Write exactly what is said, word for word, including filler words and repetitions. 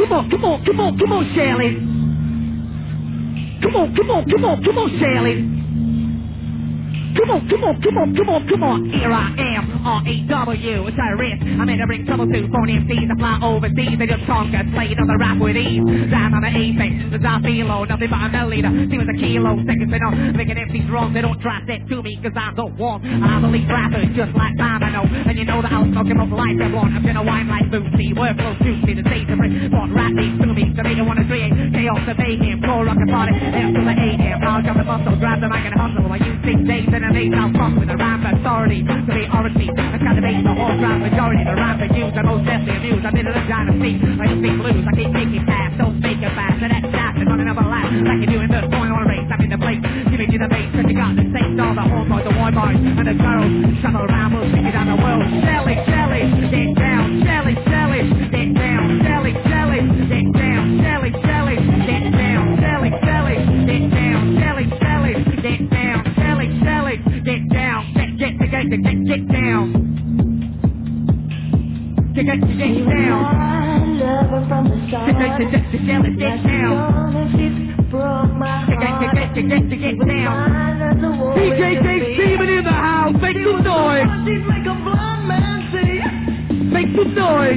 Come on, come on, come on, come on, Shelly. Come on, come on, come on, come on, Shelly. Come on, come on, come on, come on, come on. Here I am, R E W, a terrorist. I'm in to bring trouble to phone M Cs. I fly overseas, they just conquer, slay another rap with ease. Down on the apex, the I feel low, nothing but a milliliter. See with a kilo, seconds to know, making M Cs wrong. They don't try that to me, cause I'm the one. I'm the lead rapper, just like time I know. And you know that I'll smoke him up like I want. I'm gonna wine like Bootsy, work close to me, the stage to bring. What rap needs to me, so they don't wanna create chaos and mayhem. Core rock and party, F to the A M. I'll jump the muscle, grab the mic and hustle. While you think days and I'll fuck with the rhyme authority. To be honestly, I can't debate the whole rhyme majority. The rhyme for you, I'm most definitely amused. I'm in a dynasty, I just speak blues. I keep making fast, don't make it fast. And that's fast and on another lap. Like you do in the point on a race, I'm in the place. Give me to the base, cause you got the same style. The hormones, the white boys, and the girls. Shuttle around, we'll take it down the world. Shelly, Shelly, get down. Shelly, Shelly, get down. Shelly, Shelly, get down. Shelly, Shelly, get down. Shelly, Shelly, get down. Shelly, Shelly, get down. Shelly, Shelly, get down. Get, get, get, get, get, get down. Get, get, get, get down. Get, get, get, get, get, get, get down. Get, get, get, get, get, get, get down. D J K Steven in the house. Make some noise. Make some noise.